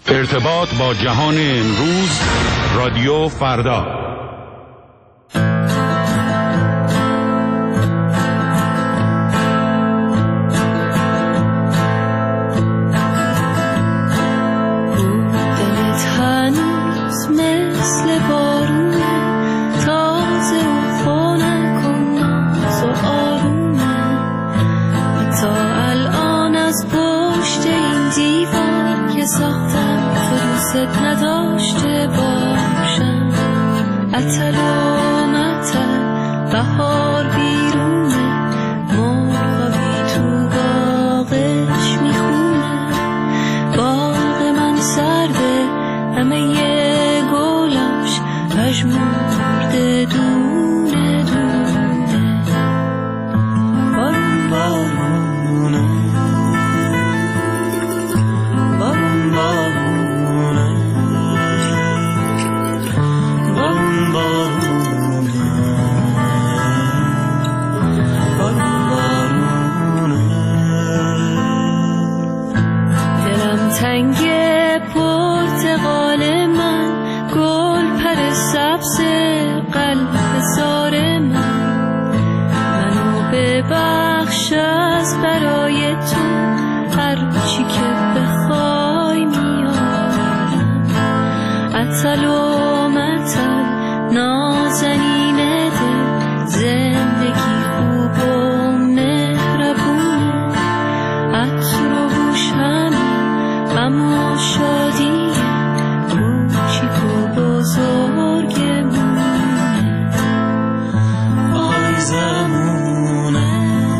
ارتباط با جهان امروز، رادیو فردا. نداشته باشم عطل و مطل بهار بیرونه مرغابی تو باغش میخونه باغ من سرده همه یه گلاش پژمرده دونه دونه بارون بارونه بارون بارونه تنگ پرتقال من گل پر سبز قلب زار منو ببخش از برای تو هر چی که بخوای میارم عطل و مطل نازنین دل زندگی خوب و مهربونه عطر و بوش اما شادی کوچیک و بزرگمونه آی زمونه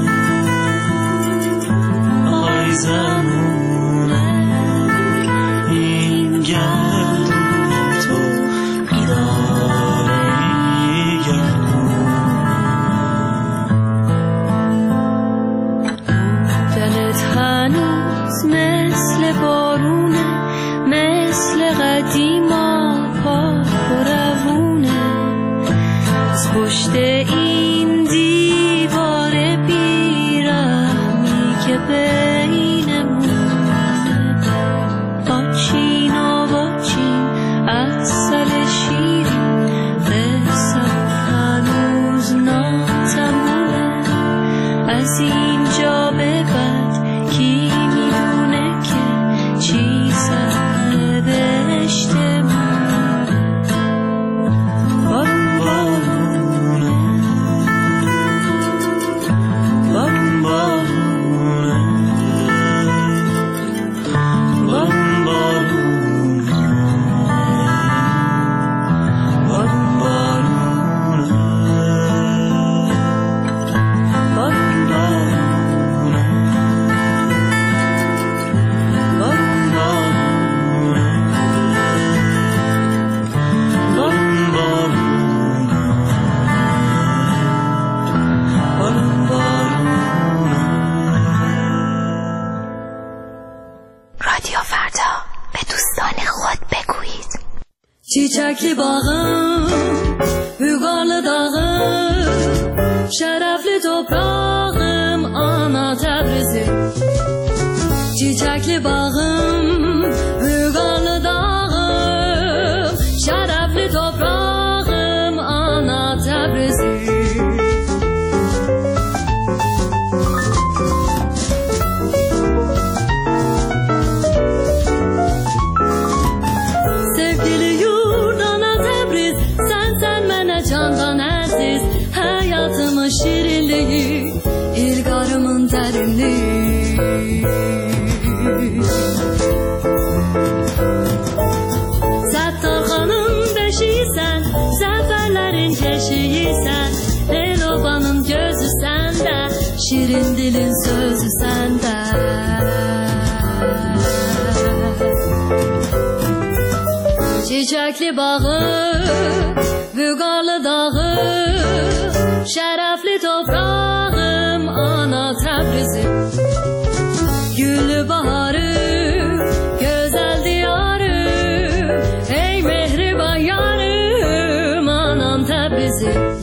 آی زمونه این گردون تو بیداره دلت هنوز مثل بارونه مثل قدیما پاک و روونه از پشت این دیوار بیرحمی که بینمونه آچین و واچین عسل شیرین قصه هنوز ناتمومه از اینجا به بعد کی میدونه که چی سر بهشتمونه بارون بارونه بارون بارونه بارون بارونه بارون بارونه بارون بارونه رادیو فردا به دوستان خود بگویید چیچکلی باغım Hügarlı dağım Şerefli toprağım Ana Tebrizim Çiçekli bağım Hügarlı dağım Şerefli toprağım Ana Tebrizim Sevgili yurt Ana Tebriz Sen mənə candan əziz Həyatımın şirinliyi İlqarımın dərinliyi Səttarxanın beşiysən Zəfərlərin keşiysən El-obanın gözü səndə Şirin dilin sözü səndə Çiçekli bağı, Vügarlı dağı, şerefli toprağım, ana Tebrizim. Güllü baharım, güzel diyarım, ey mehriban yarım, anam Tebrizim.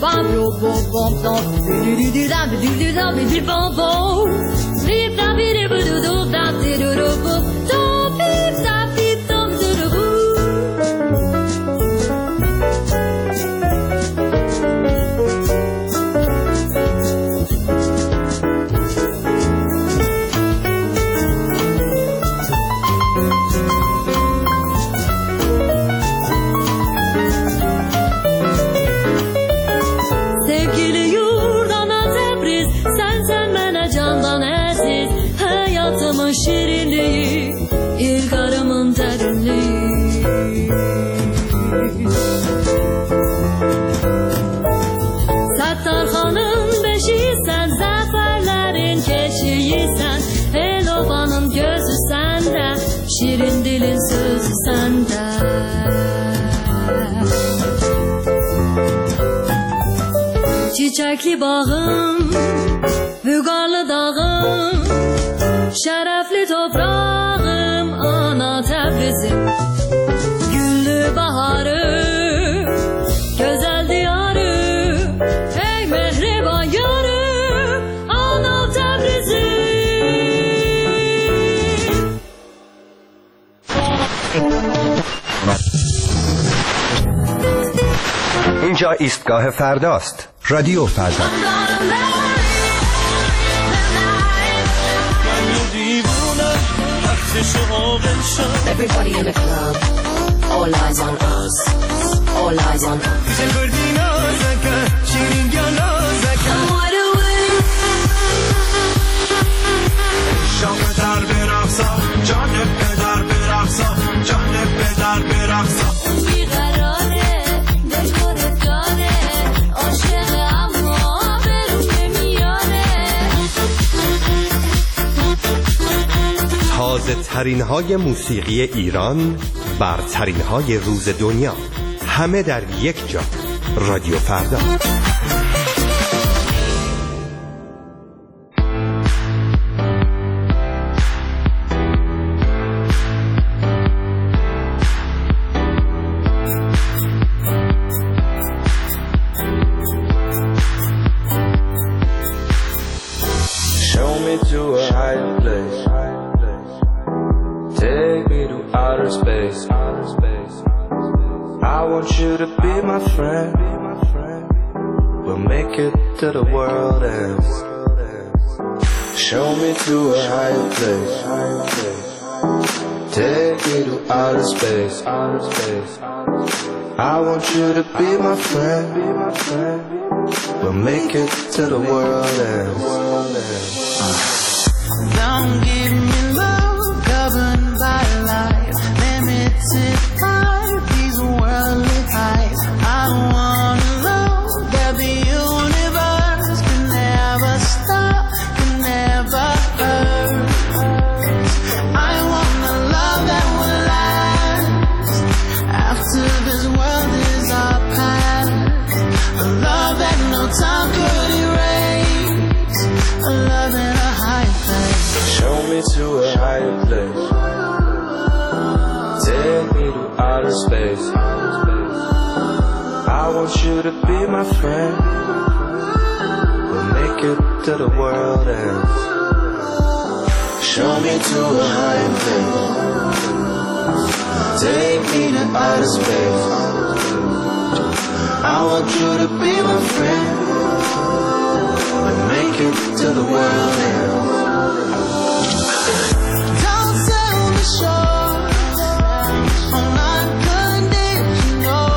Şirin dilin sözü sende. Çiçekli bağım, vügarlı dağım, şerefli toprağım, ana Tebrizim. Güllü baharım, güzel diyarım, ey mehriban yarım, ana Tebrizim. اینجا ایستگاه فرداست. رادیو فردا. Everybody in the club, all eyes on us, all eyes on us. تازه ترین های موسیقی ایران، برترین های روز دنیا، همه در یک جا. رادیو فردا. Show me to a higher place. Take me to outer space. I want you to be my friend. We'll make it to the world ends. Show me to a higher place. Take me to outer space. I want you to be my friend. We'll make it to the world ends. Don't give me love governed by life, limited by these worldly highs. I want a love that the universe can never stop, can never hurt. I want a love that will last after this world is our past. A love that no time could erase. A love in a high place. Show me to a higher place. Take me to outer space. I want you to be my friend. We'll make it to the world ends. Show me to a higher place. Take me to outer space. I want you to be my friend. We'll make it to the world ends. Don't sell me short on unconditional.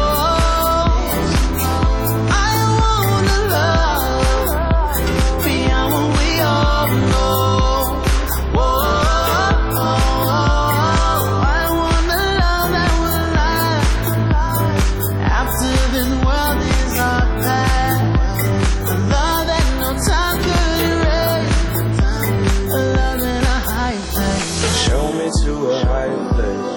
I want a love beyond what we all know. Whoa, I want a love that will last after this world is our past. A love that no time could erase. A love in a high place. Show me to a higher place.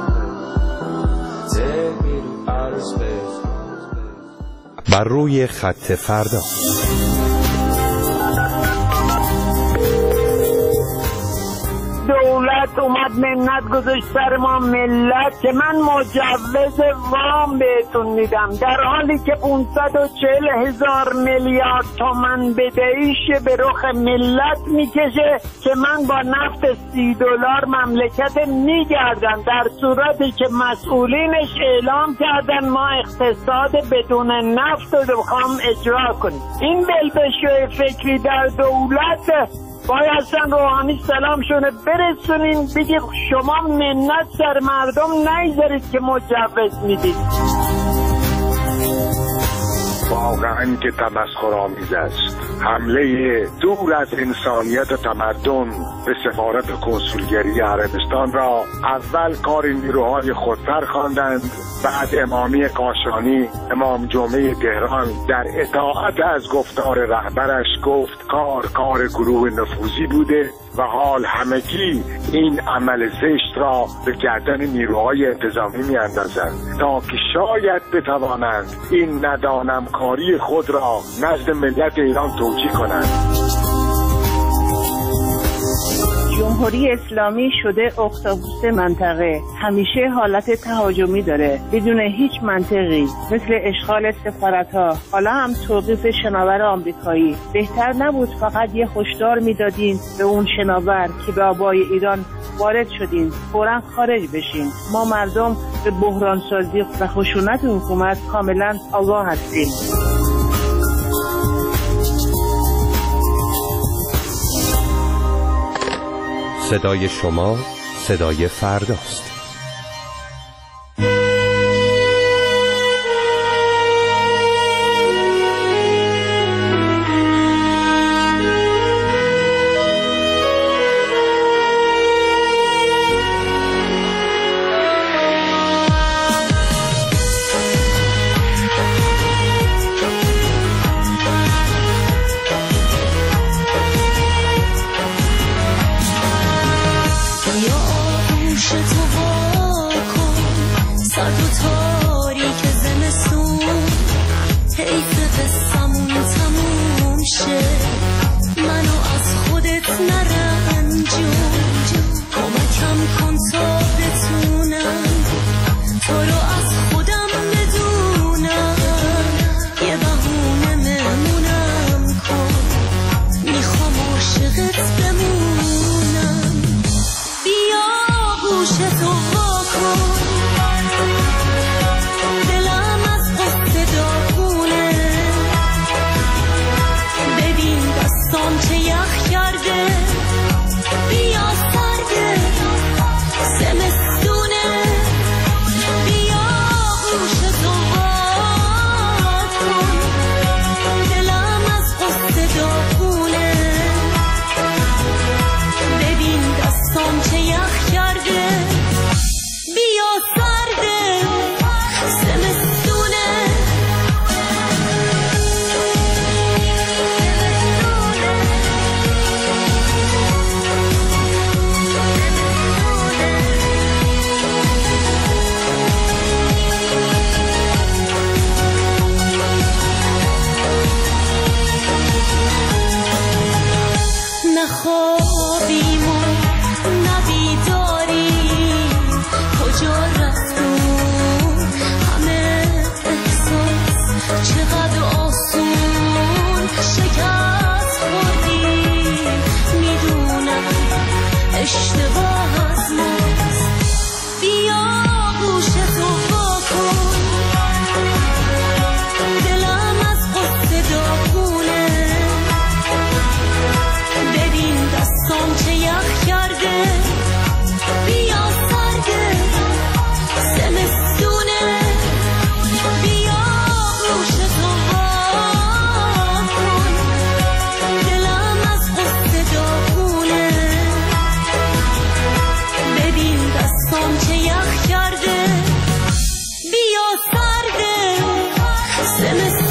Take me to outer space. بر روی خط فردا. دولت دولت اومد منت گذاشت سر ما ملت که من مجوز وام بهتون میدم، در حالی که 540,000 میلیارد تومان بدهیش به رخ ملت میکشه که من با نفت $30 مملکت میگردم، در صورتی که مسئولینش اعلام کردن ما اقتصاد بدون نفت رو بخوام اجرا کنیم. این بلبشوی فکری در دولت بایستن روحانی سلامشونه برسونین بگید شما منت سر مردم نیذارید که مجوز میدید. واقعا که تمسخرآمیز است. حمله دور از انسانیت و تمدن به سفارت کنسولگری عربستان را اول کار نیروهای خودسر خواندند، بعد امامی کاشانی امام جمعه تهران در اطاعت از گفتار رهبرش گفت کار گروه نفوذی بوده و حال همگی این عمل زشت را به گردن نیروهای انتظامی میاندازند تا که شاید بتوانند این ندانمکاری خود را نزد ملت ایران توجیه کنند. جمهوری اسلامی شده اختاپوس منطقه، همیشه حالت تهاجمی داره بدون هیچ منطقی، مثل اشغال سفارت‌ها، حالا هم توقیف شناور آمریکایی. بهتر نبود فقط یه هشدار میدادین به اون شناور که به آبای ایران وارد شدین فوراً خارج بشین؟ ما مردم به بحران سازی و خشونت حکومت کاملا آگاه هستیم. صدای شما صدای فرداست. سرده